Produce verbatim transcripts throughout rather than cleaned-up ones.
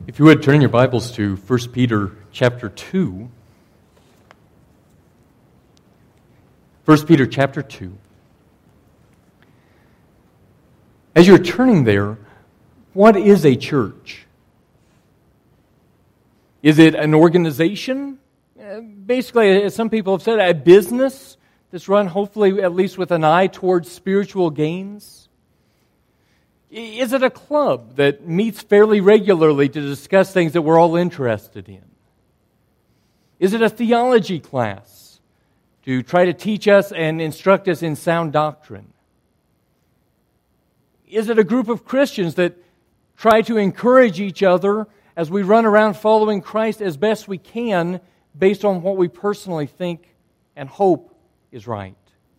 If you would, turn your Bibles to First Peter chapter two. First Peter chapter two. As you're turning there, what is a church? Is it an organization? Uh, basically, as some people have said, a business that's run hopefully at least with an eye towards spiritual gains? Is it a club that meets fairly regularly to discuss things that we're all interested in? Is it a theology class to try to teach us and instruct us in sound doctrine? Is it a group of Christians that try to encourage each other as we run around following Christ as best we can based on what we personally think and hope is right?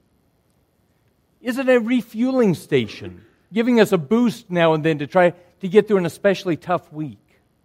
Is it a refueling station, giving us a boost now and then to try to get through an especially tough week?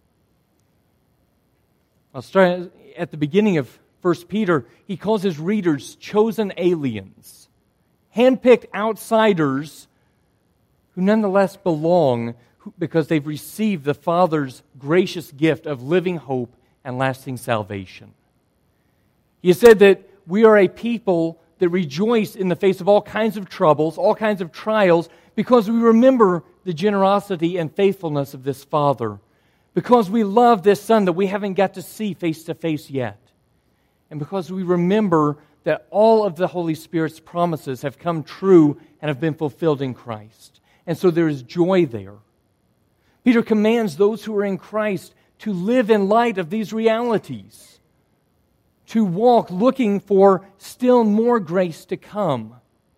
I'll start at the beginning of First Peter. He calls his readers chosen aliens, handpicked outsiders who nonetheless belong because they've received the Father's gracious gift of living hope and lasting salvation. He said that we are a people that rejoice in the face of all kinds of troubles, all kinds of trials, because we remember the generosity and faithfulness of this Father, because we love this Son that we haven't got to see face to face yet, and because we remember that all of the Holy Spirit's promises have come true and have been fulfilled in Christ. And so there is joy there. Peter commands those who are in Christ to live in light of these realities, to walk looking for still more grace to come,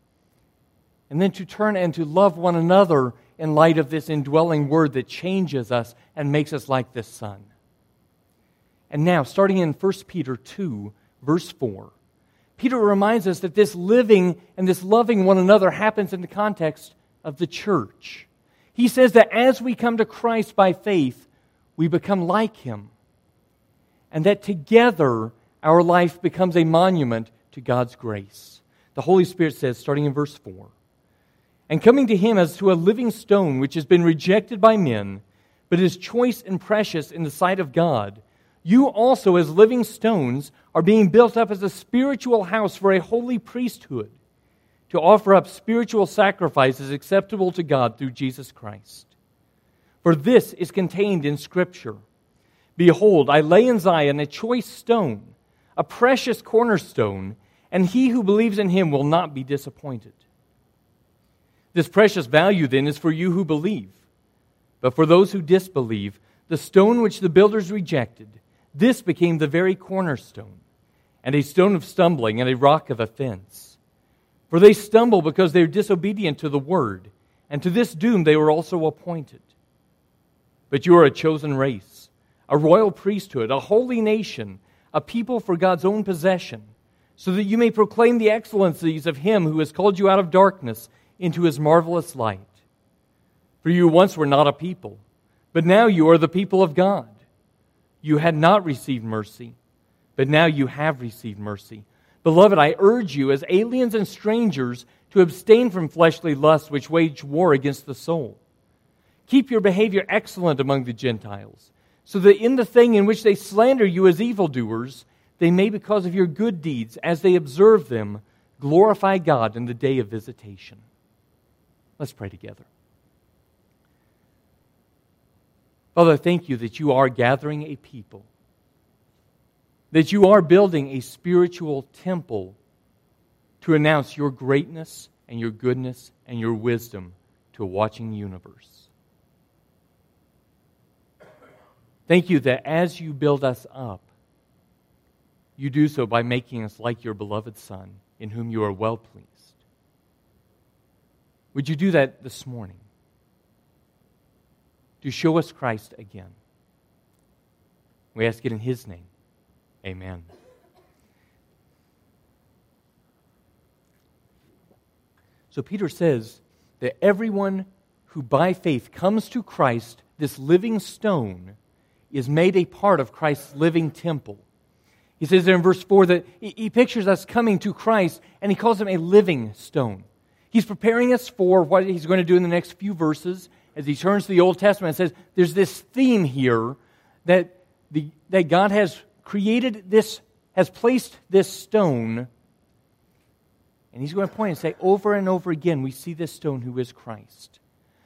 and then to turn and to love one another in light of this indwelling Word that changes us and makes us like this Son. And now, starting in First Peter two, verse four, Peter reminds us that this living and this loving one another happens in the context of the church. He says that as we come to Christ by faith, we become like Him, and that together our life becomes a monument to God's grace. The Holy Spirit says, starting in verse four, "And coming to Him as to a living stone which has been rejected by men, but is choice and precious in the sight of God, you also as living stones are being built up as a spiritual house for a holy priesthood, to offer up spiritual sacrifices acceptable to God through Jesus Christ. For this is contained in Scripture. Behold, I lay in Zion a choice stone, a precious cornerstone, and he who believes in Him will not be disappointed. This precious value then is for you who believe. But for those who disbelieve, the stone which the builders rejected, this became the very cornerstone, and a stone of stumbling and a rock of offense. For they stumble because they are disobedient to the word, and to this doom they were also appointed. But you are a chosen race, a royal priesthood, a holy nation, a people for God's own possession, so that you may proclaim the excellencies of Him who has called you out of darkness into His marvelous light. For you once were not a people, but now you are the people of God. You had not received mercy, but now you have received mercy. Beloved, I urge you as aliens and strangers to abstain from fleshly lusts which wage war against the soul. Keep your behavior excellent among the Gentiles, so that in the thing in which they slander you as evildoers, they may, because of your good deeds, as they observe them, glorify God in the day of visitation." Let's pray together. Father, thank you that you are gathering a people, that you are building a spiritual temple to announce your greatness and your goodness and your wisdom to a watching universe. Thank you that as you build us up, you do so by making us like your beloved Son, in whom you are well pleased. Would you do that this morning? To show us Christ again. We ask it in His name. Amen. So Peter says that everyone who by faith comes to Christ, this living stone, is made a part of Christ's living temple. He says there in verse four that he pictures us coming to Christ, and he calls him a living stone. He's preparing us for what he's going to do in the next few verses as he turns to the Old Testament and says there's this theme here that the that God has created this, has placed this stone, and He's going to point and say, over and over again, we see this stone who is Christ.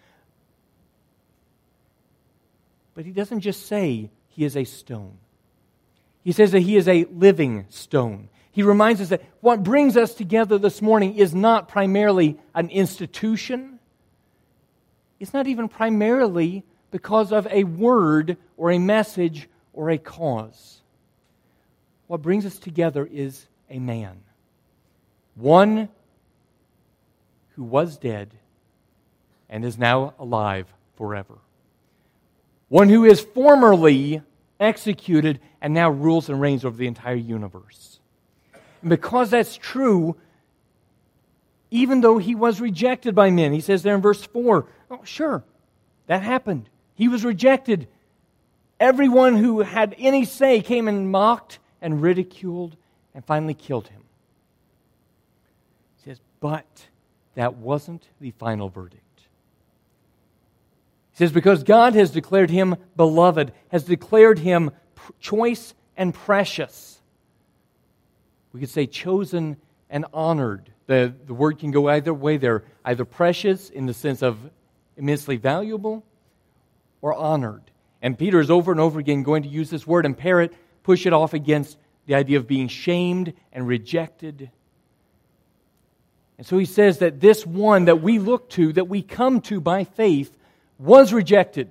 But He doesn't just say He is a stone. He says that He is a living stone. He reminds us that what brings us together this morning is not primarily an institution. It's not even primarily because of a word or a message or a cause. What brings us together is a man. One who was dead and is now alive forever. One who is formerly executed and now rules and reigns over the entire universe. And because that's true, even though He was rejected by men, He says there in verse four, oh, sure, that happened. He was rejected. Everyone who had any say came and mocked and ridiculed and finally killed Him. He says, but that wasn't the final verdict. He says, because God has declared Him beloved, has declared Him choice and precious. We could say chosen and honored. The, the word can go either way there. Either precious in the sense of immensely valuable or honored. And Peter is over and over again going to use this word and pair it, push it off against the idea of being shamed and rejected. And so he says that this one that we look to, that we come to by faith, was rejected,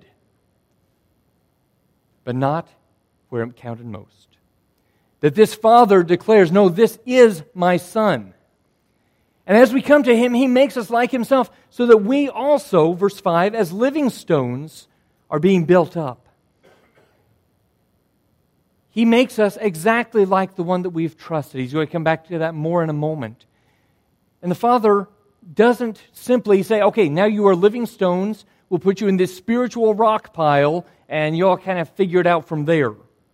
but not where it counted most. That this Father declares, no, this is my Son. And as we come to Him, He makes us like Himself so that we also, verse five, as living stones are being built up. He makes us exactly like the one that we've trusted. He's going to come back to that more in a moment. And the Father doesn't simply say, okay, now you are living stones, we'll put you in this spiritual rock pile, and you all kind of figure it out from there.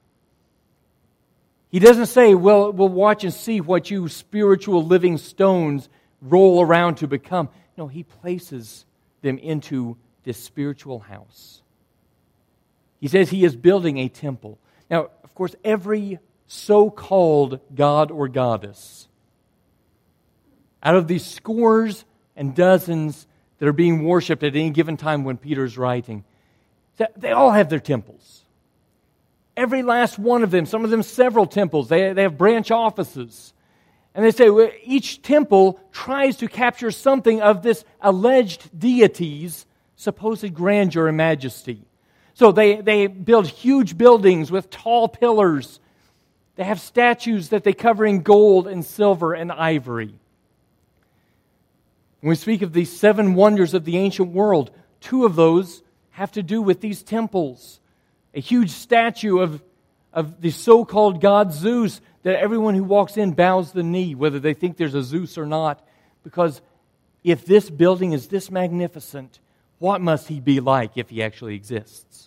He doesn't say, well, we'll watch and see what you spiritual living stones roll around to become. No, He places them into this spiritual house. He says He is building a temple. Now, of course, every so-called god or goddess, out of these scores and dozens that are being worshipped at any given time when Peter's writing, they all have their temples. Every last one of them, some of them several temples. They, they have branch offices. And they say well, each temple tries to capture something of this alleged deity's supposed grandeur and majesty. So they, they build huge buildings with tall pillars. They have statues that they cover in gold and silver and ivory. When we speak of these seven wonders of the ancient world, two of those have to do with these temples. A huge statue of, of the so-called god Zeus that everyone who walks in bows the knee, whether they think there's a Zeus or not. Because if this building is this magnificent, what must he be like if he actually exists?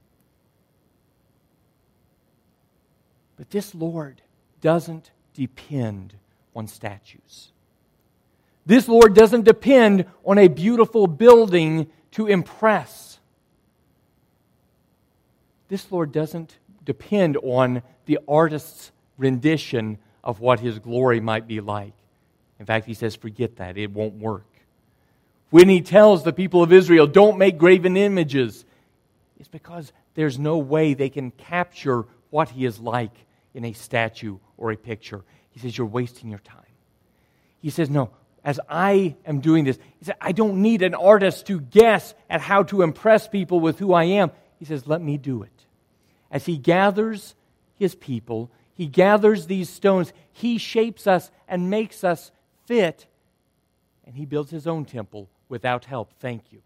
But this Lord doesn't depend on statues. This Lord doesn't depend on a beautiful building to impress. This Lord doesn't depend on the artist's rendition of what His glory might be like. In fact, He says, forget that. It won't work. When He tells the people of Israel, don't make graven images, it's because there's no way they can capture what He is like in a statue or a picture. He says, you're wasting your time. He says, no, as I am doing this, He said, I don't need an artist to guess at how to impress people with who I am. He says, let me do it. As He gathers His people, He gathers these stones, He shapes us and makes us fit, and He builds His own temple without help. Thank you.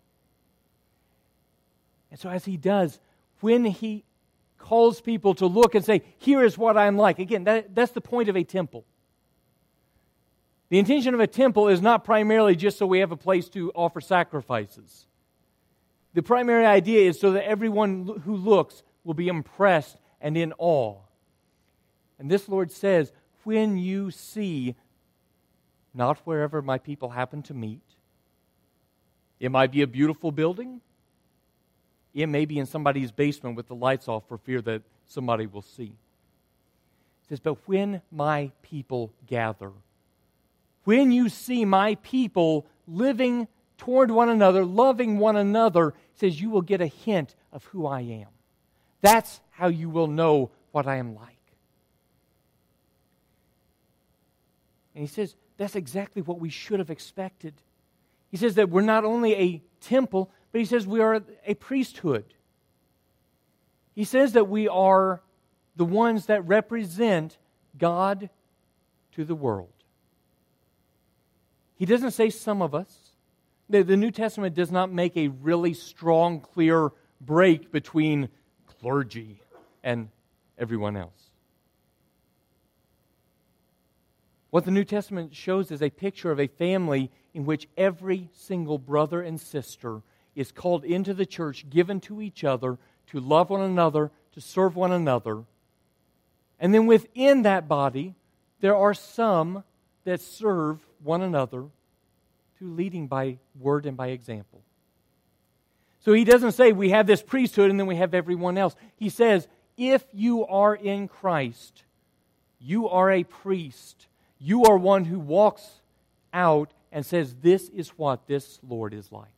And so as He does, when He calls people to look and say, here is what I'm like. Again, that, that's the point of a temple. The intention of a temple is not primarily just so we have a place to offer sacrifices. The primary idea is so that everyone who looks will be impressed and in awe. And this Lord says, when you see, not wherever my people happen to meet, it might be a beautiful building, It may be in somebody's basement with the lights off for fear that somebody will see. It says, but when my people gather, when you see my people living toward one another, loving one another, it says you will get a hint of who I am. That's how you will know what I am like. And he says that's exactly what we should have expected. He says that we're not only a temple, but he says we are a priesthood. He says that we are the ones that represent God to the world. He doesn't say some of us. The, the New Testament does not make a really strong, clear break between clergy and everyone else. What the New Testament shows is a picture of a family in which every single brother and sister is called into the church, given to each other, to love one another, to serve one another. And then within that body, there are some that serve one another through leading by word and by example. So he doesn't say we have this priesthood and then we have everyone else. He says, if you are in Christ, you are a priest. You are one who walks out and says, this is what this Lord is like.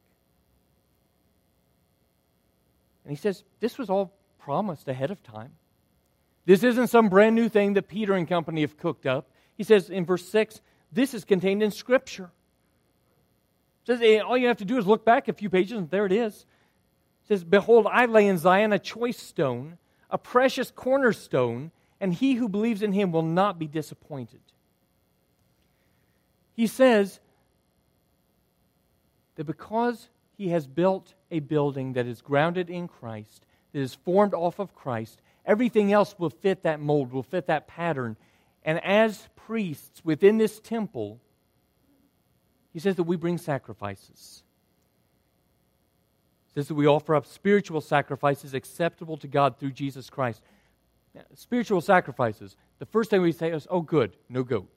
And he says, this was all promised ahead of time. This isn't some brand new thing that Peter and company have cooked up. He says in verse six, this is contained in Scripture. It says, all you have to do is look back a few pages and there it is. It says, behold, I lay in Zion a choice stone, a precious cornerstone, and he who believes in him will not be disappointed. He says that because he has built a building that is grounded in Christ, that is formed off of Christ, everything else will fit that mold, will fit that pattern. And as priests within this temple, he says that we bring sacrifices. He says that we offer up spiritual sacrifices acceptable to God through Jesus Christ. Now, spiritual sacrifices, the first thing we say is, oh good, no goats.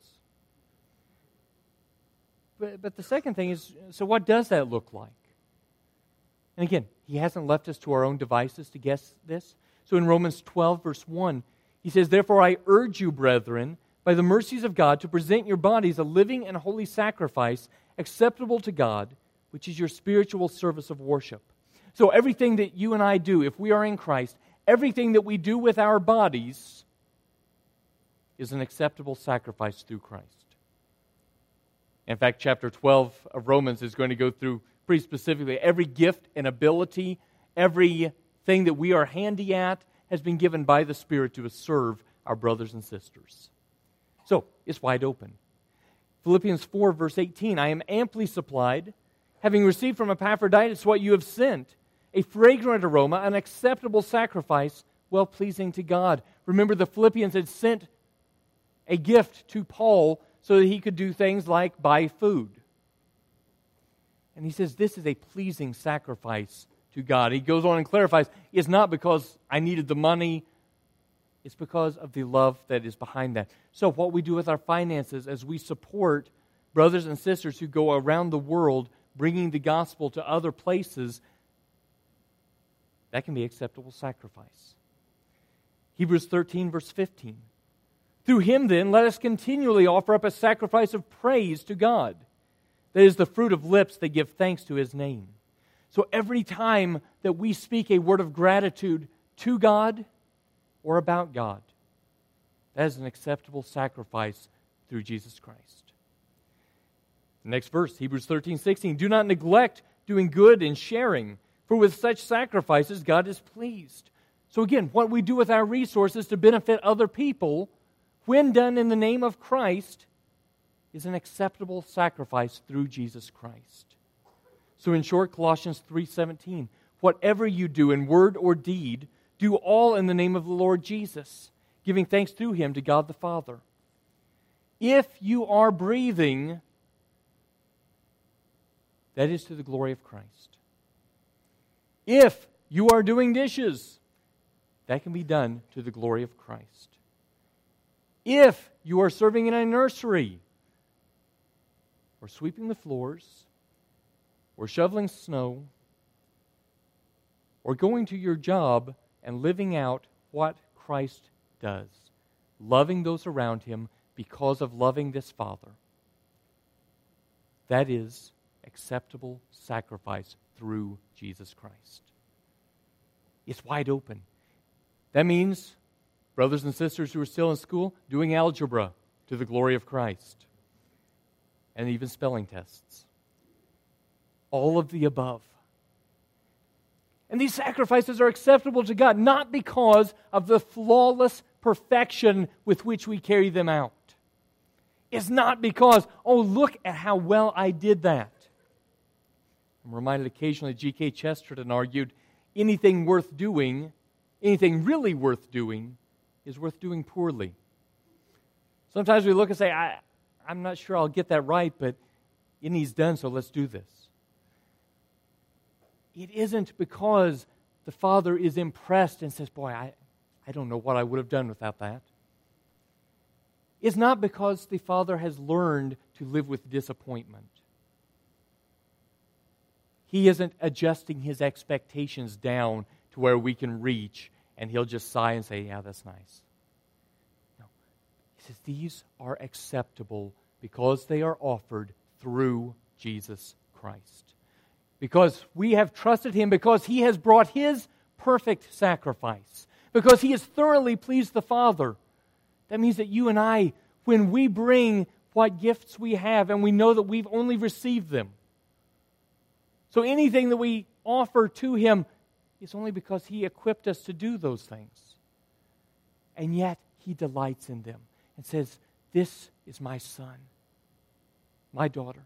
But, but the second thing is, so what does that look like? And again, he hasn't left us to our own devices to guess this. So in Romans twelve, verse one, he says, therefore I urge you, brethren, by the mercies of God, to present your bodies a living and holy sacrifice acceptable to God, which is your spiritual service of worship. So everything that you and I do, if we are in Christ, everything that we do with our bodies is an acceptable sacrifice through Christ. In fact, chapter twelve of Romans is going to go through pretty specifically every gift and ability, everything that we are handy at has been given by the Spirit to serve our brothers and sisters. So, it's wide open. Philippians four, verse eighteen, I am amply supplied, having received from Epaphroditus what you have sent, a fragrant aroma, an acceptable sacrifice, well-pleasing to God. Remember, the Philippians had sent a gift to Paul so that he could do things like buy food. And he says, this is a pleasing sacrifice to God. He goes on and clarifies, it's not because I needed the money, it's because of the love that is behind that. So what we do with our finances as we support brothers and sisters who go around the world bringing the gospel to other places, that can be acceptable sacrifice. Hebrews thirteen, verse fifteen. Through him, then, let us continually offer up a sacrifice of praise to God. That is the fruit of lips that give thanks to his name. So every time that we speak a word of gratitude to God or about God, that is an acceptable sacrifice through Jesus Christ. The next verse, Hebrews thirteen, sixteen. Do not neglect doing good and sharing, for with such sacrifices God is pleased. So again, what we do with our resources to benefit other people, when done in the name of Christ, is an acceptable sacrifice through Jesus Christ. So in short, Colossians three seventeen, whatever you do in word or deed, do all in the name of the Lord Jesus, giving thanks through him to God the Father. If you are breathing, that is to the glory of Christ. If you are doing dishes, that can be done to the glory of Christ. If you are serving in a nursery, or sweeping the floors, or shoveling snow, or going to your job and living out what Christ does, loving those around him because of loving this Father. That is acceptable sacrifice through Jesus Christ. It's wide open. That means, brothers and sisters who are still in school, doing algebra to the glory of Christ, and even spelling tests. All of the above. And these sacrifices are acceptable to God, not because of the flawless perfection with which we carry them out. It's not because, oh, look at how well I did that. I'm reminded occasionally G K Chesterton argued, anything worth doing, anything really worth doing, is worth doing poorly. Sometimes we look and say, I, I'm not sure I'll get that right, but it needs done, so let's do this. It isn't because the Father is impressed and says, boy, I, I don't know what I would have done without that. It's not because the Father has learned to live with disappointment. He isn't adjusting his expectations down to where we can reach, and he'll just sigh and say, yeah, that's nice. No. He says these are acceptable because they are offered through Jesus Christ. Because we have trusted him, because he has brought his perfect sacrifice, because he has thoroughly pleased the Father. That means that you and I, when we bring what gifts we have, and we know that we've only received them, so anything that we offer to him is only because he equipped us to do those things. And yet he delights in them and says, this is my son, my daughter,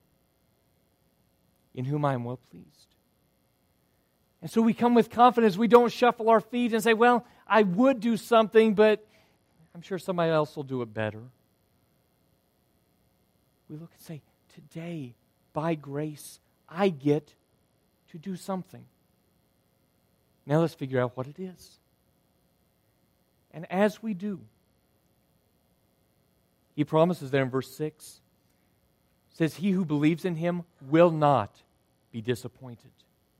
in whom I am well pleased. And so we come with confidence. We don't shuffle our feet and say, well, I would do something, but I'm sure somebody else will do it better. We look and say, today, by grace, I get to do something. Now let's figure out what it is. And as we do, he promises there in verse six, says, he who believes in him will not be disappointed.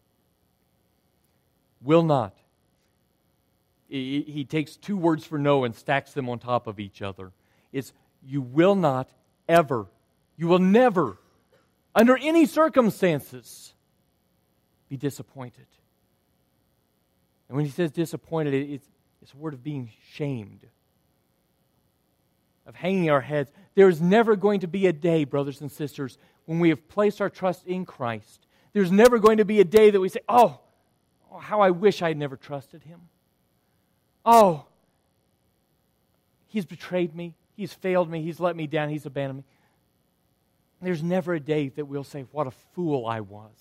Will not. He, he takes two words for no and stacks them on top of each other. It's you will not ever, you will never, under any circumstances, be disappointed. And when he says disappointed, it's, it's a word of being shamed, of hanging our heads. There is never going to be a day, brothers and sisters, when we have placed our trust in Christ. There's never going to be a day that we say, oh, oh how I wish I had never trusted him. Oh, he's betrayed me. He's failed me. He's let me down. He's abandoned me. There's never a day that we'll say, what a fool I was.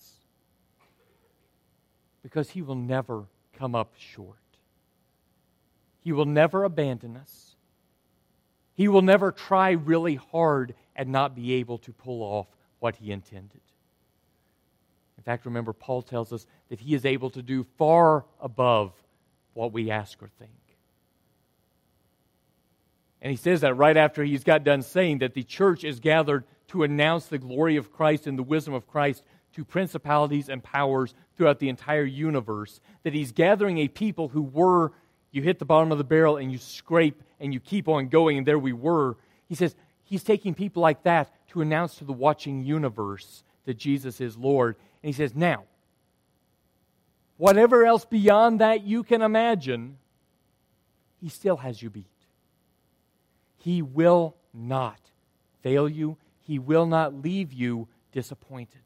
Because he will never come up short. He will never abandon us. He will never try really hard and not be able to pull off what he intended. In fact, remember, Paul tells us that he is able to do far above what we ask or think. And he says that right after he's got done saying that the church is gathered to announce the glory of Christ and the wisdom of Christ to principalities and powers throughout the entire universe, that he's gathering a people who were, you hit the bottom of the barrel and you scrape and you keep on going, and there we were. He says he's taking people like that to announce to the watching universe that Jesus is Lord. And he says, now, whatever else beyond that you can imagine, he still has you beat. He will not fail you. He will not leave you disappointed.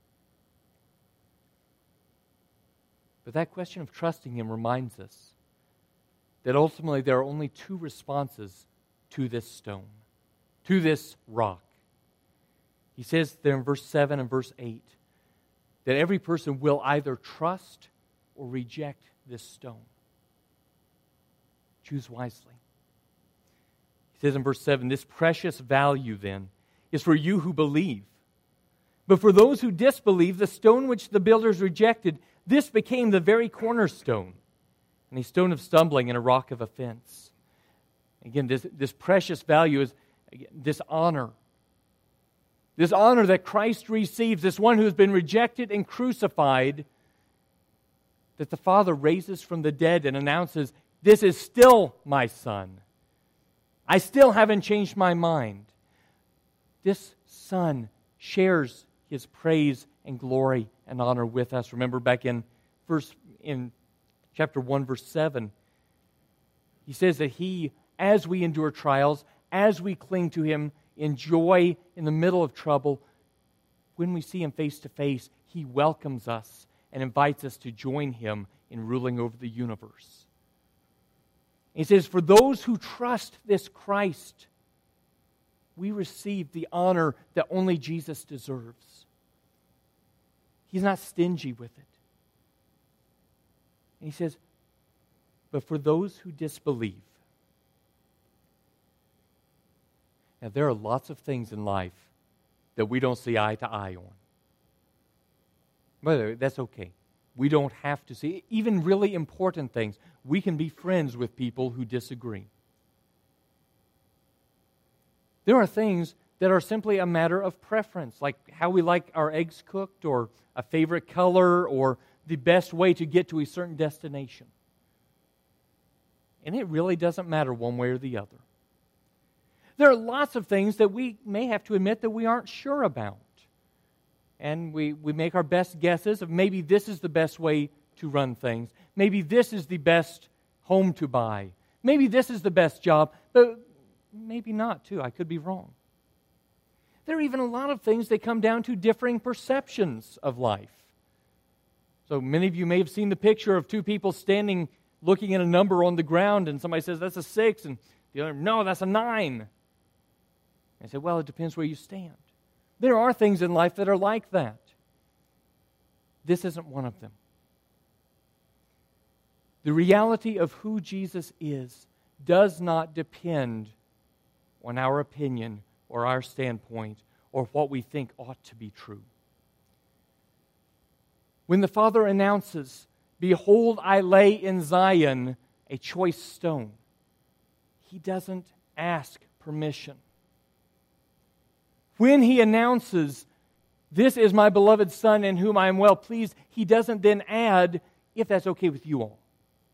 But that question of trusting him reminds us that ultimately there are only two responses to this stone, to this rock. He says there in verse seven and verse eight that every person will either trust or reject this stone. Choose wisely. He says in verse seven, this precious value then is for you who believe. But for those who disbelieve, the stone which the builders rejected, this became the very cornerstone, and a stone of stumbling and a rock of offense. Again, this, this precious value is again, this honor. This honor that Christ receives, this one who has been rejected and crucified, that the Father raises from the dead and announces, "This is still my Son. I still haven't changed my mind." This Son shares His praise and glory and honor with us. Remember back in verse in chapter one, verse seven, He says that He, as we endure trials, as we cling to Him in joy in the middle of trouble, when we see Him face to face, He welcomes us and invites us to join Him in ruling over the universe. He says, for those who trust this Christ, we receive the honor that only Jesus deserves. He's not stingy with it. And He says, but for those who disbelieve, now there are lots of things in life that we don't see eye to eye on. By the way, that's okay. We don't have to see, even really important things. We can be friends with people who disagree. There are things that are simply a matter of preference, like how we like our eggs cooked, or a favorite color, or the best way to get to a certain destination. And it really doesn't matter one way or the other. There are lots of things that we may have to admit that we aren't sure about. And we, we make our best guesses of maybe this is the best way to run things. Maybe this is the best home to buy. Maybe this is the best job, but maybe not too. I could be wrong. There are even a lot of things that come down to differing perceptions of life. So many of you may have seen the picture of two people standing looking at a number on the ground, and somebody says, that's a six, and the other, no, that's a nine. I say, well, it depends where you stand. There are things in life that are like that. This isn't one of them. The reality of who Jesus is does not depend on our opinion or our standpoint or what we think ought to be true. When the Father announces, behold, I lay in Zion a choice stone, He doesn't ask permission. When He announces, this is my beloved Son in whom I am well pleased, He doesn't then add, if that's okay with you all.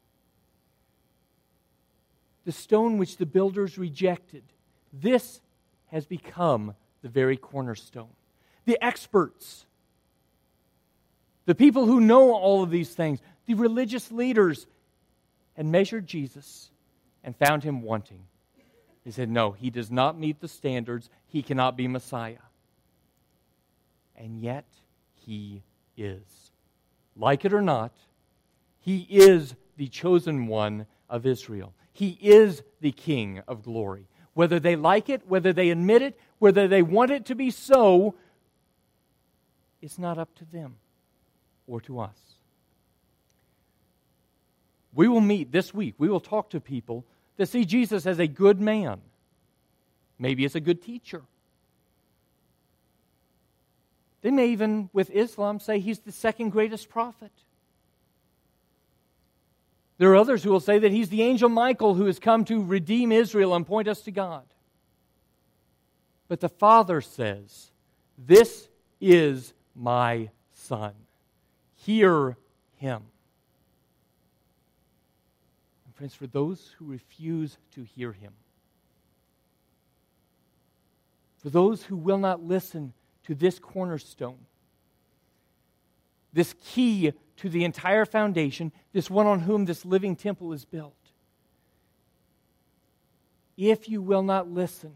The stone which the builders rejected, this has become the very cornerstone. The experts, the people who know all of these things, the religious leaders, had measured Jesus and found Him wanting. They said, no, He does not meet the standards. He cannot be Messiah. And yet, He is. Like it or not, He is the chosen one of Israel. He is the King of glory. Whether they like it, whether they admit it, whether they want it to be so, it's not up to them or to us. We will meet this week. We will talk to people that see Jesus as a good man, maybe as a good teacher. They may even, with Islam, say He's the second greatest prophet. There are others who will say that He's the angel Michael who has come to redeem Israel and point us to God. But the Father says, this is my Son. Hear Him. Friends, for those who refuse to hear Him, for those who will not listen to this cornerstone, this key to the entire foundation, this one on whom this living temple is built, if you will not listen,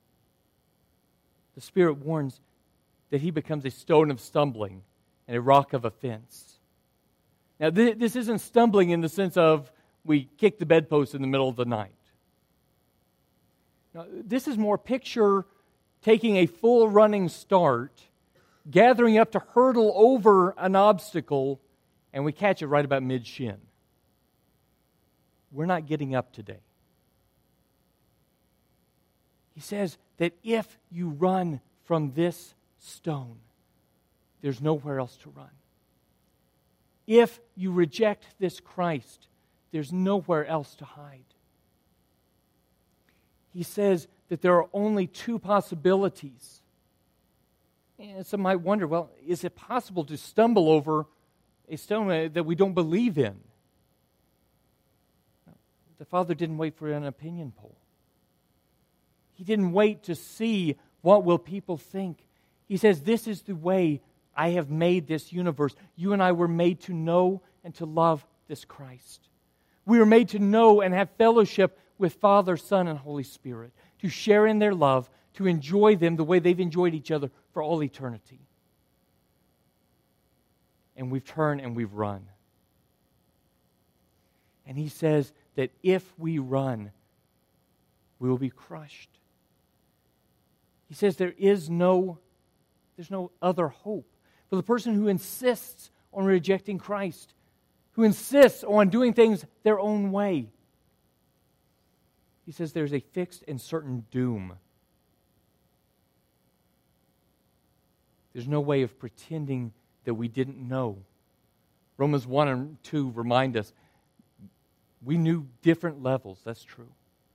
the Spirit warns that he becomes a stone of stumbling and a rock of offense. Now, th- this isn't stumbling in the sense of we kick the bedpost in the middle of the night. Now, this is more picture taking a full running start, gathering up to hurdle over an obstacle, and we catch it right about mid-shin. We're not getting up today. He says that if you run from this stone, there's nowhere else to run. If you reject this Christ, there's nowhere else to hide. He says that there are only two possibilities. And some might wonder, well, is it possible to stumble over a stone that we don't believe in. The Father didn't wait for an opinion poll. He didn't wait to see what will people think. He says, this is the way I have made this universe. You and I were made to know and to love this Christ. We were made to know and have fellowship with Father, Son, and Holy Spirit, to share in their love, to enjoy them the way they've enjoyed each other for all eternity. And we've turned and we've run. And he says that if we run, we will be crushed. He says there is no, there's no other hope for the person who insists on rejecting Christ, who insists on doing things their own way. He says there's a fixed and certain doom. There's no way of pretending that we didn't know. Romans one and two remind us we knew different levels, that's true.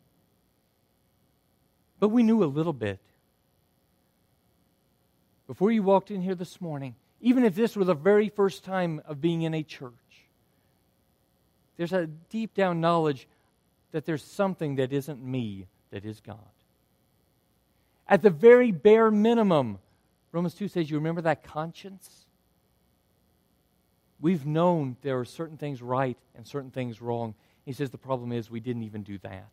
But we knew a little bit. Before you walked in here this morning, even if this were the very first time of being in a church, there's a deep down knowledge that there's something that isn't me, that is God. At the very bare minimum, Romans two says, you remember that conscience? We've known there are certain things right and certain things wrong. He says the problem is we didn't even do that.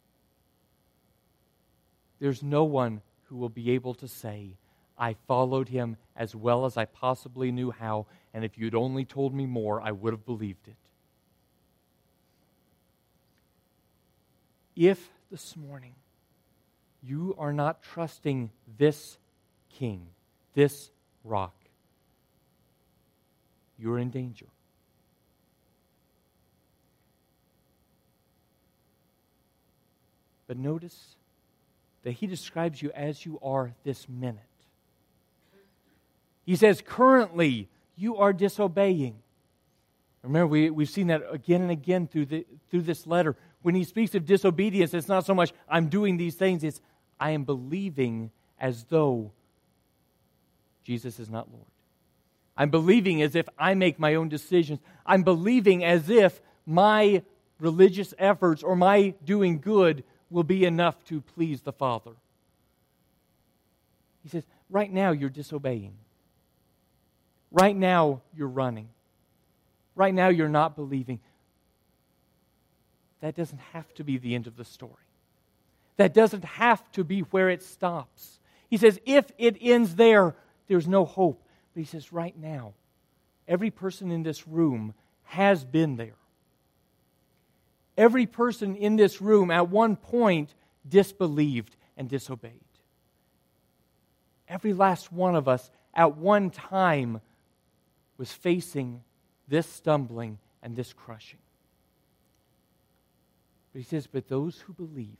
There's no one who will be able to say, I followed him as well as I possibly knew how, and if you'd only told me more, I would have believed it. If this morning you are not trusting this King, this rock, you're in danger. But notice that he describes you as you are this minute. He says, currently, you are disobeying. Remember, we, we've seen that again and again through, the, through this letter. When he speaks of disobedience, it's not so much, I'm doing these things, it's, I am believing as though Jesus is not Lord. I'm believing as if I make my own decisions. I'm believing as if my religious efforts or my doing good will be enough to please the Father. He says, right now you're disobeying. Right now you're running. Right now you're not believing. That doesn't have to be the end of the story. That doesn't have to be where it stops. He says, if it ends there, there's no hope. But he says, right now, every person in this room has been there. Every person in this room at one point disbelieved and disobeyed. Every last one of us at one time was facing this stumbling and this crushing. But he says, but those who believe,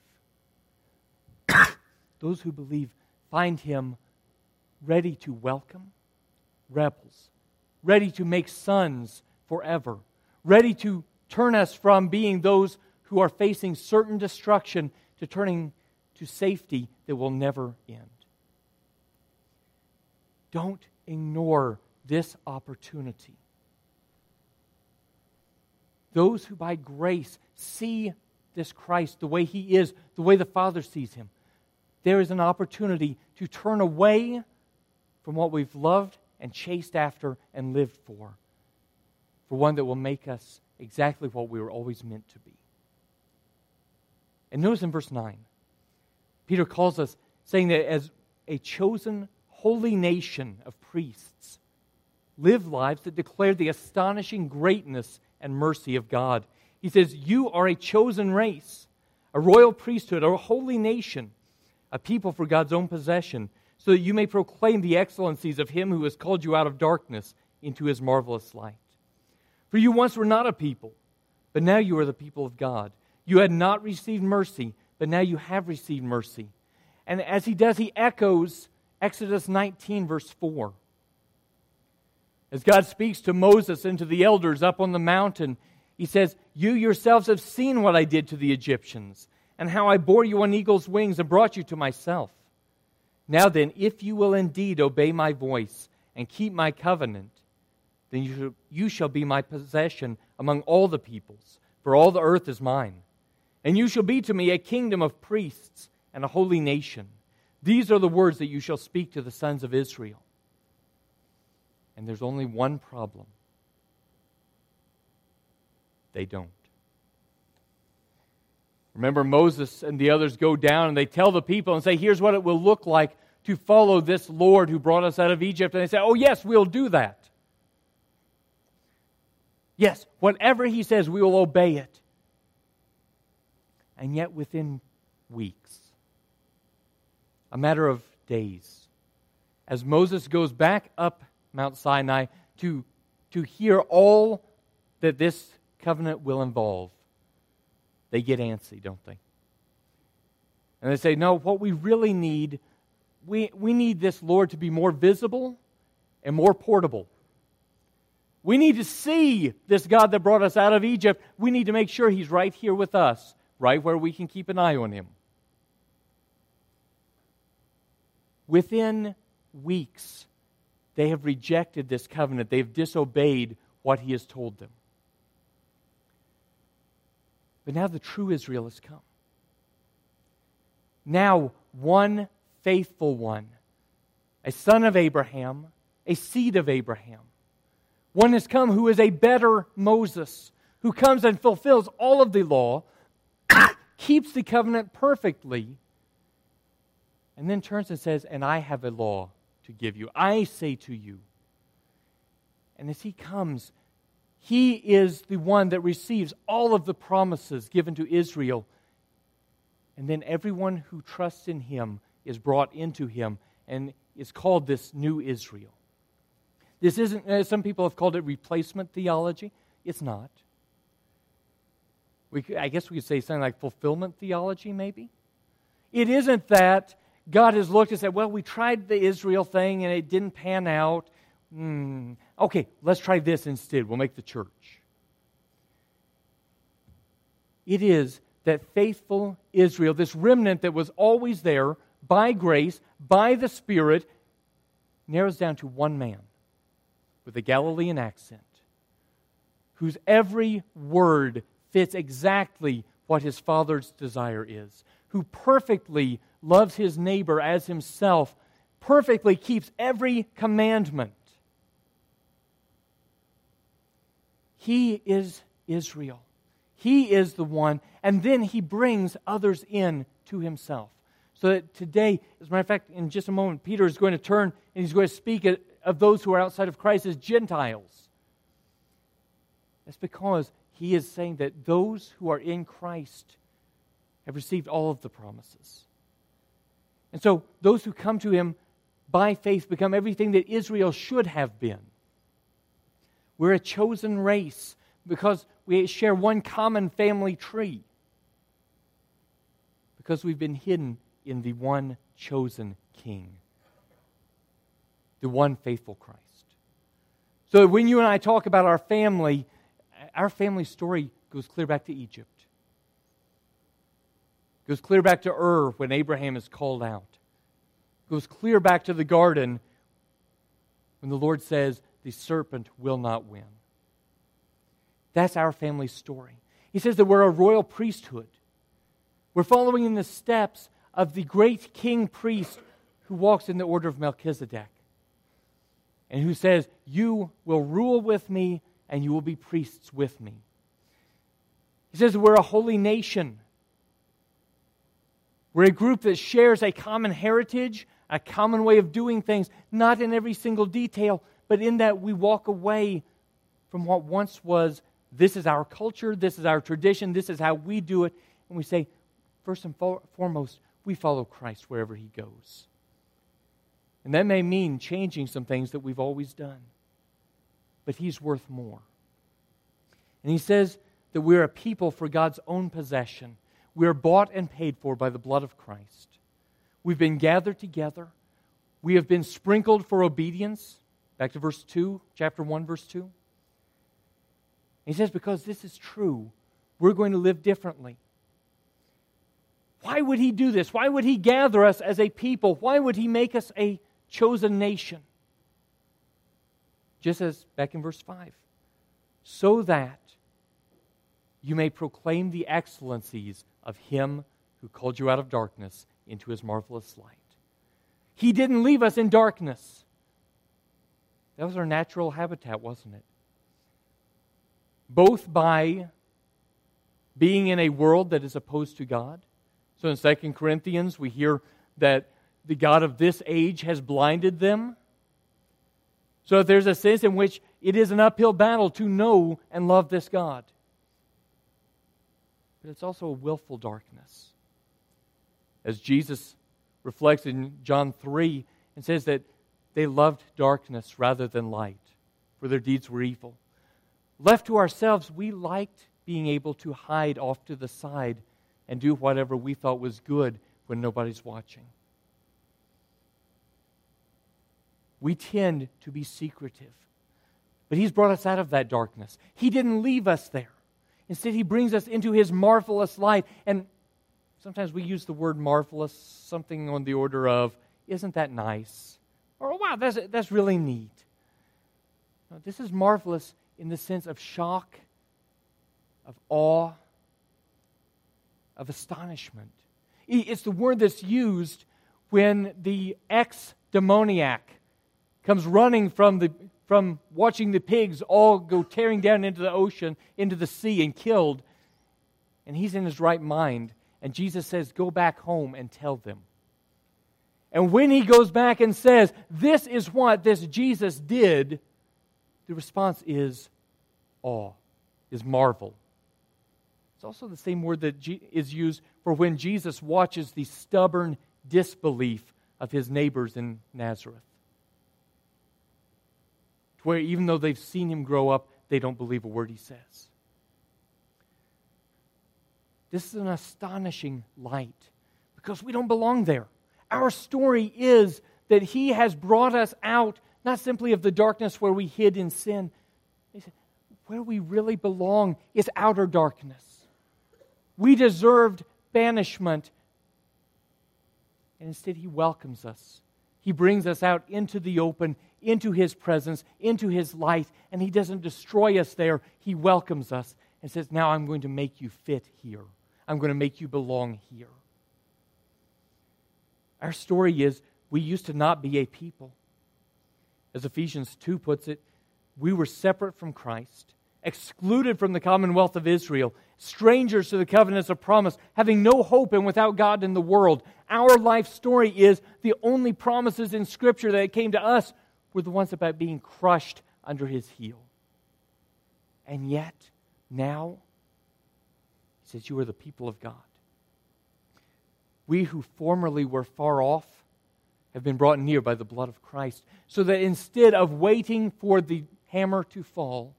those who believe find him ready to welcome rebels, ready to make sons forever, ready to turn us from being those who are facing certain destruction to turning to safety that will never end. Don't ignore this opportunity. Those who by grace see this Christ the way he is, the way the Father sees him, there is an opportunity to turn away from what we've loved and chased after and lived for, for one that will make us exactly what we were always meant to be. And notice in verse nine, Peter calls us, saying that as a chosen holy nation of priests, live lives that declare the astonishing greatness and mercy of God. He says, you are a chosen race, a royal priesthood, a holy nation, a people for God's own possession, so that you may proclaim the excellencies of him who has called you out of darkness into his marvelous light. For you once were not a people, but now you are the people of God. You had not received mercy, but now you have received mercy. And as he does, he echoes Exodus nineteen, verse four. As God speaks to Moses and to the elders up on the mountain, he says, you yourselves have seen what I did to the Egyptians, and how I bore you on eagle's wings and brought you to myself. Now then, if you will indeed obey my voice and keep my covenant, then you shall, you shall be my possession among all the peoples, for all the earth is mine. And you shall be to me a kingdom of priests and a holy nation. These are the words that you shall speak to the sons of Israel. And there's only one problem. They don't. Remember, Moses and the others go down and they tell the people and say, here's what it will look like to follow this Lord who brought us out of Egypt. And they say, oh yes, we'll do that. Yes, whatever He says, we will obey it. And yet within weeks, a matter of days, as Moses goes back up Mount Sinai to, to hear all that this covenant will involve, they get antsy, don't they? And they say, no, what we really need, we, we need this Lord to be more visible and more portable. We need to see this God that brought us out of Egypt. We need to make sure He's right here with us, right where we can keep an eye on Him. Within weeks, they have rejected this covenant. They've disobeyed what He has told them. But now the true Israel has come. Now one faithful one, a son of Abraham, a seed of Abraham. One has come who is a better Moses, who comes and fulfills all of the law, keeps the covenant perfectly, and then turns and says, and I have a law to give you. I say to you. And as He comes, He is the one that receives all of the promises given to Israel. And then everyone who trusts in Him is brought into Him and is called this new Israel. This isn't, uh, some people have called it replacement theology. It's not. We, I guess we could say something like fulfillment theology, maybe. It isn't that God has looked and said, well, we tried the Israel thing and it didn't pan out. Hmm. Okay, let's try this instead. We'll make the church. It is that faithful Israel, this remnant that was always there by grace, by the Spirit, narrows down to one man with a Galilean accent, whose every word fits exactly what his Father's desire is, who perfectly loves his neighbor as himself, perfectly keeps every commandment. He is Israel. He is the one, and then He brings others in to Himself. So that today, as a matter of fact, in just a moment, Peter is going to turn and he's going to speak of those who are outside of Christ as Gentiles. That's because he is saying that those who are in Christ have received all of the promises. And so those who come to Him by faith become everything that Israel should have been. We're a chosen race because we share one common family tree. Because we've been hidden in the one chosen King. The one faithful Christ. So when you and I talk about our family, our family story goes clear back to Egypt. Goes clear back to Ur when Abraham is called out. Goes clear back to the garden when the Lord says, the serpent will not win. That's our family story. He says that we're a royal priesthood. We're following in the steps of the great king priest who walks in the order of Melchizedek and who says, you will rule with me and you will be priests with me. He says that we're a holy nation. We're a group that shares a common heritage, a common way of doing things, not in every single detail, but in that we walk away from what once was, this is our culture, this is our tradition, this is how we do it, and we say, first and foremost, we follow Christ wherever He goes. And that may mean changing some things that we've always done, but He's worth more. And He says that we're a people for God's own possession. We're bought and paid for by the blood of Christ. We've been gathered together. We have been sprinkled for obedience. Back to verse two, chapter one, verse two. He says, because this is true, we're going to live differently. Why would He do this? Why would He gather us as a people? Why would He make us a chosen nation? Just as back in verse five. So that you may proclaim the excellencies of Him who called you out of darkness into His marvelous light. He didn't leave us in darkness. That was our natural habitat, wasn't it? Both by being in a world that is opposed to God. So in Second Corinthians, we hear that the God of this age has blinded them. So there's a sense in which it is an uphill battle to know and love this God. But it's also a willful darkness. As Jesus reflects in John three and says that they loved darkness rather than light, for their deeds were evil. Left to ourselves, we liked being able to hide off to the side and do whatever we thought was good when nobody's watching. We tend to be secretive. But He's brought us out of that darkness. He didn't leave us there. Instead, He brings us into His marvelous light. And sometimes we use the word marvelous, something on the order of, isn't that nice? Or, oh, wow, that's, that's really neat. No, this is marvelous in the sense of shock, of awe, of astonishment. It's the word that's used when the ex-demoniac comes running from the from watching the pigs all go tearing down into the ocean, into the sea, and killed. And he's in his right mind. And Jesus says, go back home and tell them. And when he goes back and says, this is what this Jesus did, the response is awe, is marvel. It's also the same word that is used for when Jesus watches the stubborn disbelief of his neighbors in Nazareth. To where even though they've seen him grow up, they don't believe a word he says. This is an astonishing light because we don't belong there. Our story is that He has brought us out, not simply of the darkness where we hid in sin. Where we really belong is outer darkness. We deserved banishment, and instead He welcomes us. He brings us out into the open, into His presence, into His light, and He doesn't destroy us there. He welcomes us and says, now I'm going to make you fit here. I'm going to make you belong here. Our story is, we used to not be a people. As Ephesians two puts it, we were separate from Christ, excluded from the commonwealth of Israel, strangers to the covenants of promise, having no hope and without God in the world. Our life story is the only promises in Scripture that came to us were the ones about being crushed under His heel. And yet, now, He says, you are the people of God. We who formerly were far off have been brought near by the blood of Christ, so that instead of waiting for the hammer to fall,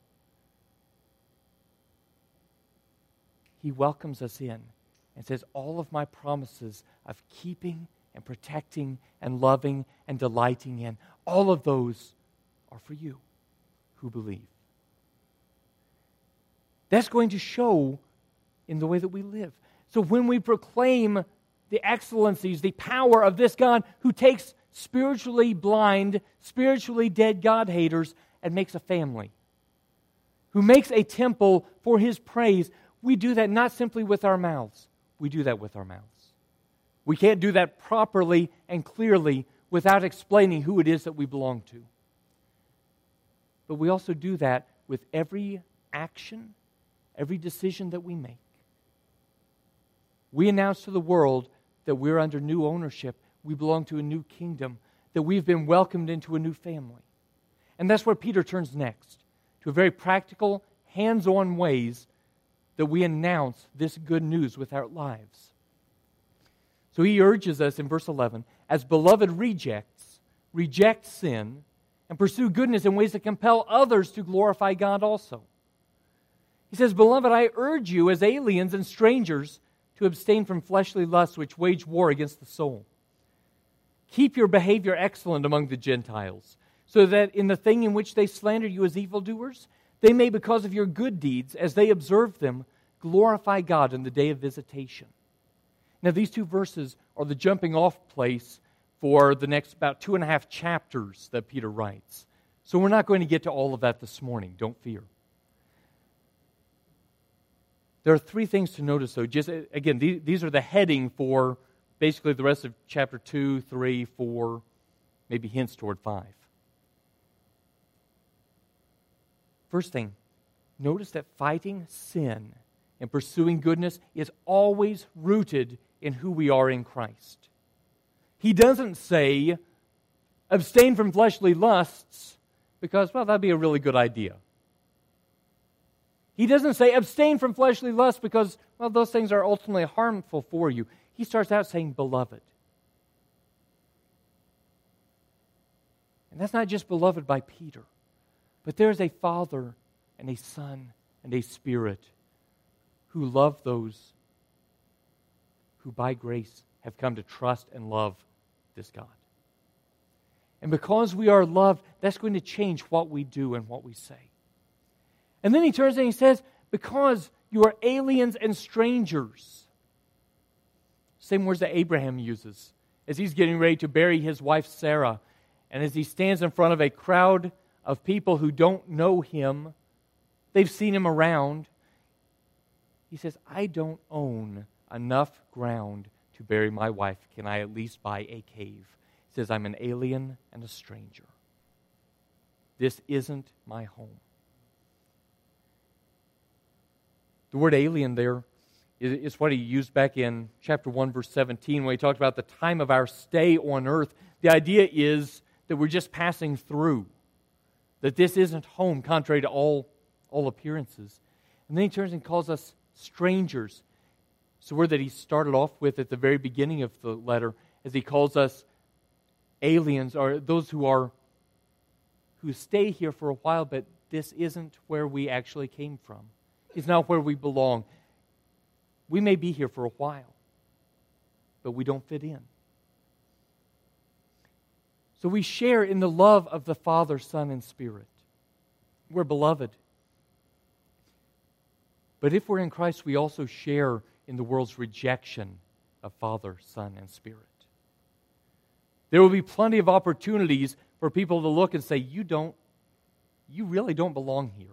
He welcomes us in and says, all of my promises of keeping and protecting and loving and delighting in, all of those are for you who believe. That's going to show in the way that we live. So when we proclaim the excellencies, the power of this God who takes spiritually blind, spiritually dead God-haters and makes a family, who makes a temple for His praise, we do that not simply with our mouths. We do that with our mouths. We can't do that properly and clearly without explaining who it is that we belong to. But we also do that with every action, every decision that we make. We announce to the world that we're under new ownership, we belong to a new kingdom, that we've been welcomed into a new family. And that's where Peter turns next, to a very practical, hands-on ways that we announce this good news with our lives. So he urges us in verse eleven, as beloved rejects, reject sin, and pursue goodness in ways that compel others to glorify God also. He says, beloved, I urge you as aliens and strangers to abstain from fleshly lusts which wage war against the soul. Keep your behavior excellent among the Gentiles, so that in the thing in which they slander you as evildoers, they may, because of your good deeds, as they observe them, glorify God in the day of visitation. Now, these two verses are the jumping off place for the next about two and a half chapters that Peter writes. So we're not going to get to all of that this morning. Don't fear. There are three things to notice, though. Just again, these, these are the heading for basically the rest of chapter two, three, four, maybe hints toward five. First thing, notice that fighting sin and pursuing goodness is always rooted in who we are in Christ. He doesn't say, abstain from fleshly lusts, because, well, that'd be a really good idea. He doesn't say, abstain from fleshly lusts because, well, those things are ultimately harmful for you. He starts out saying, beloved. And that's not just beloved by Peter, but there's a Father and a Son and a Spirit who love those who by grace have come to trust and love this God. And because we are loved, that's going to change what we do and what we say. And then he turns and he says, because you are aliens and strangers. Same words that Abraham uses as he's getting ready to bury his wife Sarah. And as he stands in front of a crowd of people who don't know him, they've seen him around. He says, I don't own enough ground to bury my wife. Can I at least buy a cave? He says, I'm an alien and a stranger. This isn't my home. The word alien there is what he used back in chapter one, verse seventeen, when he talked about the time of our stay on earth. The idea is that we're just passing through, that this isn't home, contrary to all, all appearances. And then he turns and calls us strangers. It's the word that he started off with at the very beginning of the letter, as he calls us aliens, or those who are who stay here for a while, but this isn't where we actually came from. It's not where we belong. We may be here for a while, but we don't fit in. So we share in the love of the Father, Son, and Spirit. We're beloved. But if we're in Christ, we also share in the world's rejection of Father, Son, and Spirit. There will be plenty of opportunities for people to look and say, you don't, you really don't belong here.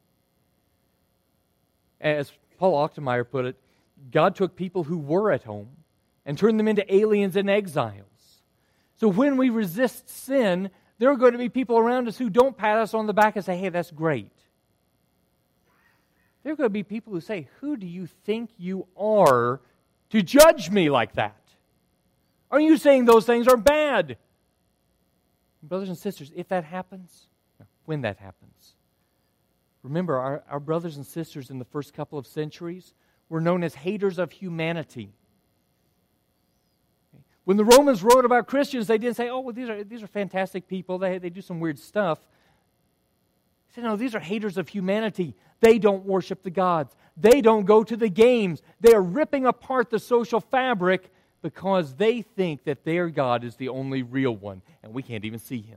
As Paul Ochtermeyer put it, God took people who were at home and turned them into aliens and exiles. So when we resist sin, there are going to be people around us who don't pat us on the back and say, hey, that's great. There are going to be people who say, who do you think you are to judge me like that? Are you saying those things are bad? Brothers and sisters, if that happens, when that happens, remember, our, our brothers and sisters in the first couple of centuries were known as haters of humanity. When the Romans wrote about Christians, they didn't say, oh, well, these are, these are fantastic people. They, they do some weird stuff. They said, no, these are haters of humanity. They don't worship the gods. They don't go to the games. They are ripping apart the social fabric because they think that their God is the only real one, and we can't even see Him.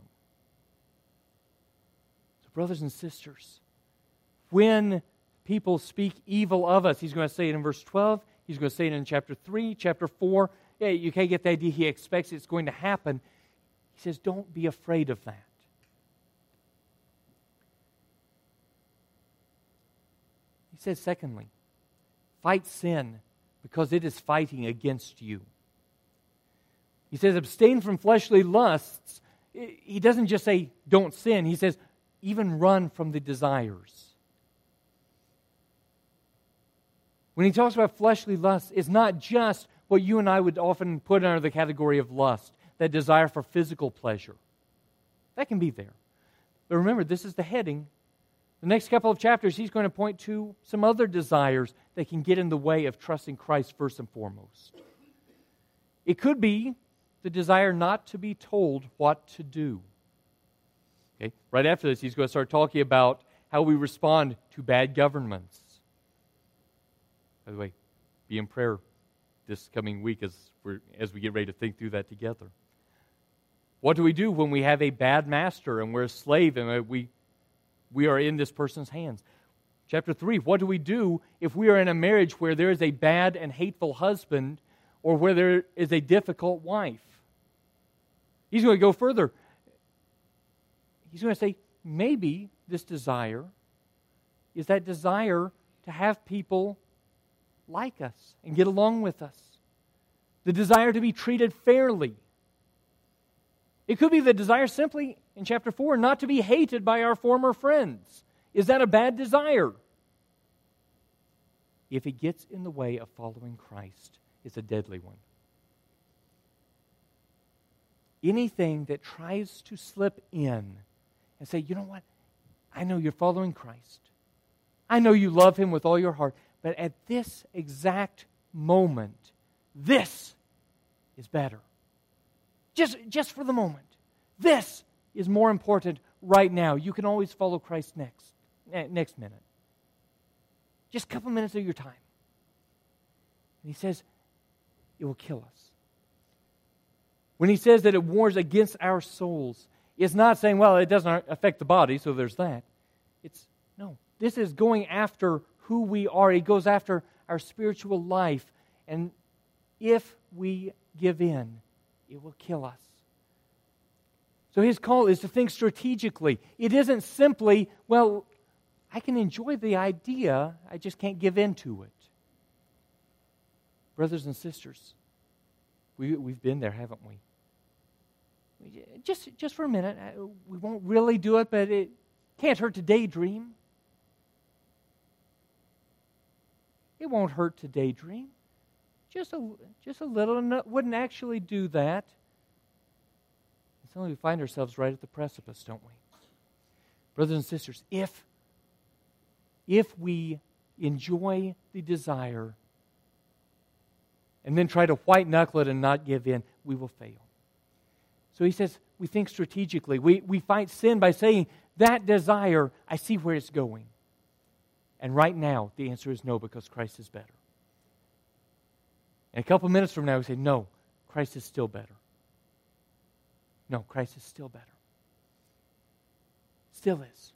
So, brothers and sisters, when people speak evil of us, he's going to say it in verse twelve, he's going to say it in chapter three, chapter four. Yeah, you can't get the idea he expects it's going to happen. He says, don't be afraid of that. He says, secondly, fight sin because it is fighting against you. He says, abstain from fleshly lusts. He doesn't just say, don't sin. He says, even run from the desires. When he talks about fleshly lusts, it's not just what you and I would often put under the category of lust, that desire for physical pleasure. That can be there. But remember, this is the heading. The next couple of chapters, he's going to point to some other desires that can get in the way of trusting Christ first and foremost. It could be the desire not to be told what to do. Okay? Right after this, he's going to start talking about how we respond to bad governments. By the way, be in prayer this coming week as, we're, as we get ready to think through that together. What do we do when we have a bad master and we're a slave and we, we are in this person's hands? Chapter three, what do we do if we are in a marriage where there is a bad and hateful husband or where there is a difficult wife? He's going to go further. He's going to say, maybe this desire is that desire to have people like us and get along with us. The desire to be treated fairly. It could be the desire simply, in chapter four, not to be hated by our former friends. Is that a bad desire? If it gets in the way of following Christ, it's a deadly one. Anything that tries to slip in and say, you know what, I know you're following Christ. I know you love Him with all your heart, but at this exact moment, this is better. Just, just for the moment. This is more important right now. You can always follow Christ next, next minute. Just a couple minutes of your time. And He says, it will kill us. When He says that it wars against our souls, it's not saying, well, it doesn't affect the body, so there's that. It's, no, this is going after who we are. It goes after our spiritual life. And if we give in, it will kill us. So His call is to think strategically. It isn't simply, well, I can enjoy the idea, I just can't give in to it. Brothers and sisters, we, we've been there, haven't we? Just, just for a minute, we won't really do it, but it can't hurt to daydream. It won't hurt to daydream. Just a, just a little, and wouldn't actually do that. Suddenly we find ourselves right at the precipice, don't we? Brothers and sisters, if, if we enjoy the desire and then try to white-knuckle it and not give in, we will fail. So he says, we think strategically. We, we fight sin by saying, that desire, I see where it's going. And right now, the answer is no, because Christ is better. And a couple minutes from now, we say, no, Christ is still better. No, Christ is still better. Still is.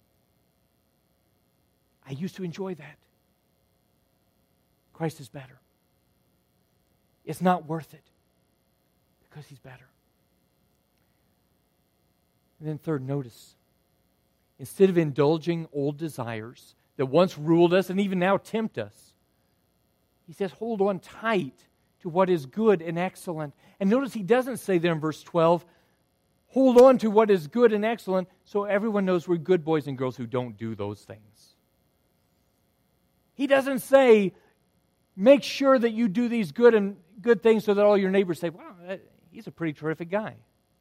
I used to enjoy that. Christ is better. It's not worth it because He's better. And then third, notice, instead of indulging old desires that once ruled us and even now tempt us, He says, hold on tight to what is good and excellent. And notice He doesn't say there in verse twelve, hold on to what is good and excellent so everyone knows we're good boys and girls who don't do those things. He doesn't say, make sure that you do these good and good things so that all your neighbors say, wow, that, he's a pretty terrific guy.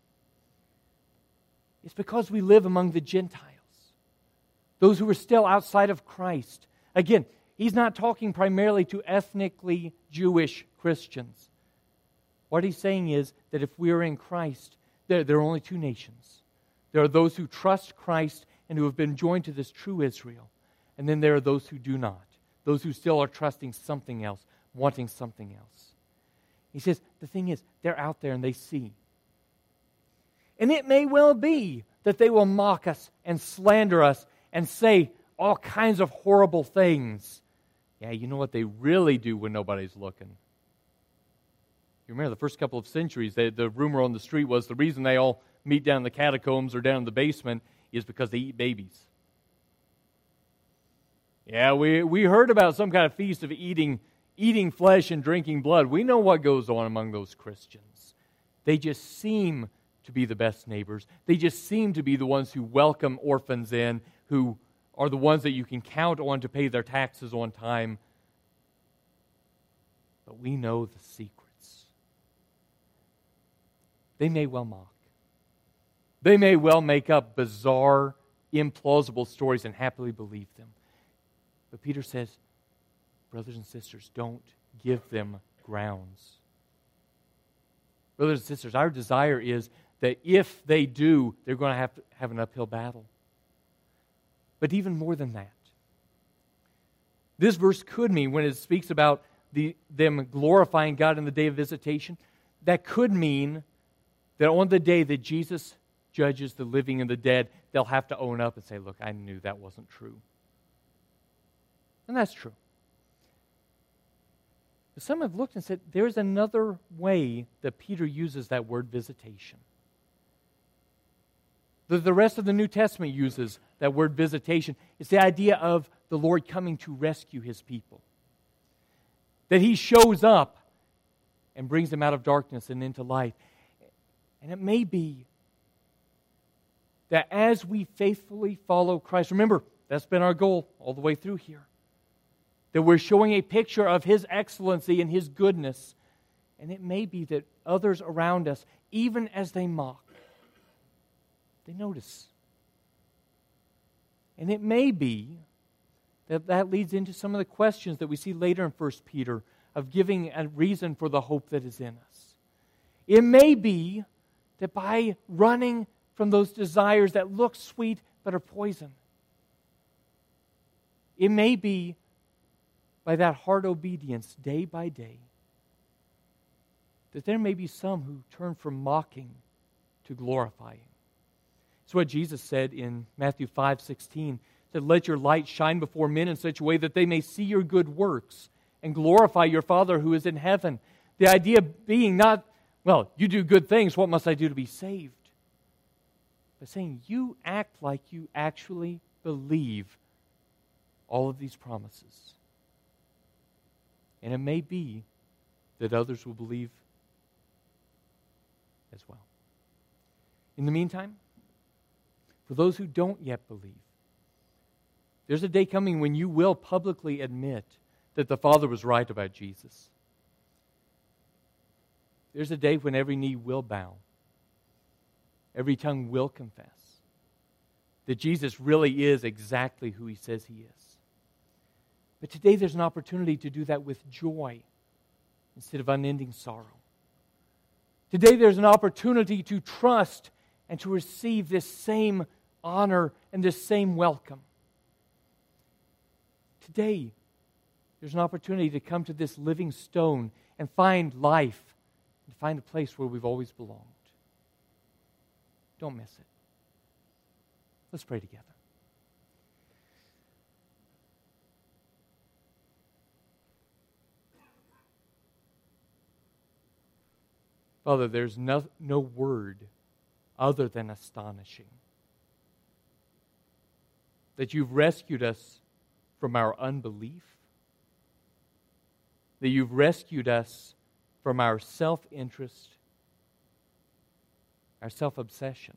It's because we live among the Gentiles, those who are still outside of Christ. Again, He's not talking primarily to ethnically Jewish Christians. What He's saying is that if we are in Christ, there, there are only two nations. There are those who trust Christ and who have been joined to this true Israel. And then there are those who do not. Those who still are trusting something else, wanting something else. He says, the thing is, they're out there and they see. And it may well be that they will mock us and slander us and say all kinds of horrible things. Yeah, you know what they really do when nobody's looking? You remember the first couple of centuries, they, the rumor on the street was the reason they all meet down in the catacombs or down in the basement is because they eat babies. Yeah, we, we heard about some kind of feast of eating, eating flesh and drinking blood. We know what goes on among those Christians. They just seem to be the best neighbors. They just seem to be the ones who welcome orphans in, who are the ones that you can count on to pay their taxes on time. But we know the secrets. They may well mock. They may well make up bizarre, implausible stories and happily believe them. But Peter says, brothers and sisters, don't give them grounds. Brothers and sisters, our desire is that if they do, they're going to have to have an uphill battle. But even more than that, this verse could mean, when it speaks about the, them glorifying God in the day of visitation, that could mean that on the day that Jesus judges the living and the dead, they'll have to own up and say, look, I knew that wasn't true. And that's true. But some have looked and said, there's another way that Peter uses that word visitation. The, the rest of the New Testament uses that word visitation. It's the idea of the Lord coming to rescue His people. That He shows up and brings them out of darkness and into light. And it may be that as we faithfully follow Christ, remember, that's been our goal all the way through here, that we're showing a picture of His excellency and His goodness. And it may be that others around us, even as they mock, they notice. And it may be that that leads into some of the questions that we see later in First Peter of giving a reason for the hope that is in us. It may be that by running from those desires that look sweet but are poison, it may be by that hard obedience day by day that there may be some who turn from mocking to glorifying. It's what Jesus said in Matthew five sixteen. He said, "Let your light shine before men in such a way that they may see your good works and glorify your Father who is in heaven." The idea being not, well, you do good things, what must I do to be saved? But saying you act like you actually believe all of these promises. And it may be that others will believe as well. In the meantime, for those who don't yet believe, there's a day coming when you will publicly admit that the Father was right about Jesus. There's a day when every knee will bow, every tongue will confess that Jesus really is exactly who He says He is. But today there's an opportunity to do that with joy instead of unending sorrow. Today there's an opportunity to trust and to receive this same honor and this same welcome. Today there's an opportunity to come to this living stone and find life, and find a place where we've always belonged. Don't miss it. Let's pray together. Father, there's no, no word other than astonishing. That you've rescued us from our unbelief. That you've rescued us from our self-interest, our self-obsession.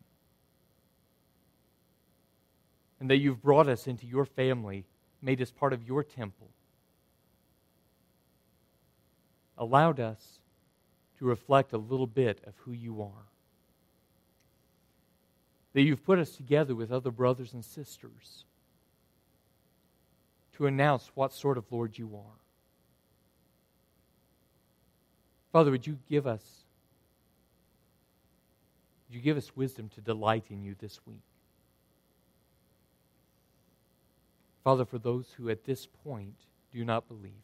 And that you've brought us into your family, made us part of your temple. Allowed us to reflect a little bit of who you are. That you've put us together with other brothers and sisters to announce what sort of Lord you are. Father, would you give us, would you give us wisdom to delight in you this week? Father, for those who at this point do not believe,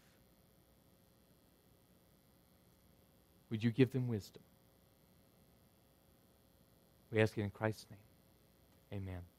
would you give them wisdom? We ask it in Christ's name. Amen.